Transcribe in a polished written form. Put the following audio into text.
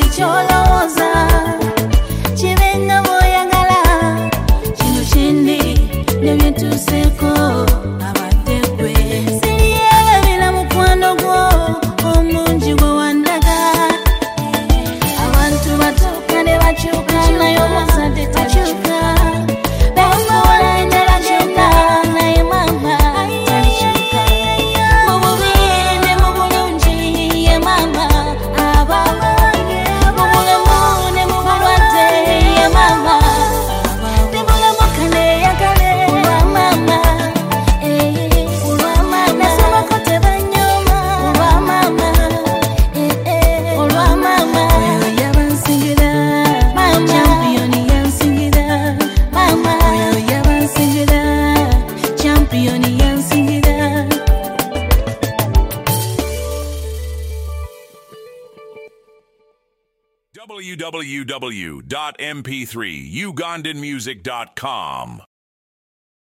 kyolowooza kibenga bw'oyagala kino kindi ne byentuuseeko abadde gwe siriyebabira mukwano gwo omungi gwe wandaga abantu batuuka ne bakyuka naye omuzadde takyuka bamuwala endala gyonna naye mama talikyuka mu bubi ne mu bulungi ye mama ababa mu bulemu ne mu bulwadde ye mama ne bulamuka neyagale olwa mama olwa mama nasomako tebanyoma olwa mama olwa mama oyo yabansingira champiyoni yansingira mama oyo yabansingira champiyoni yansingira www.mp3ugandanmusic.com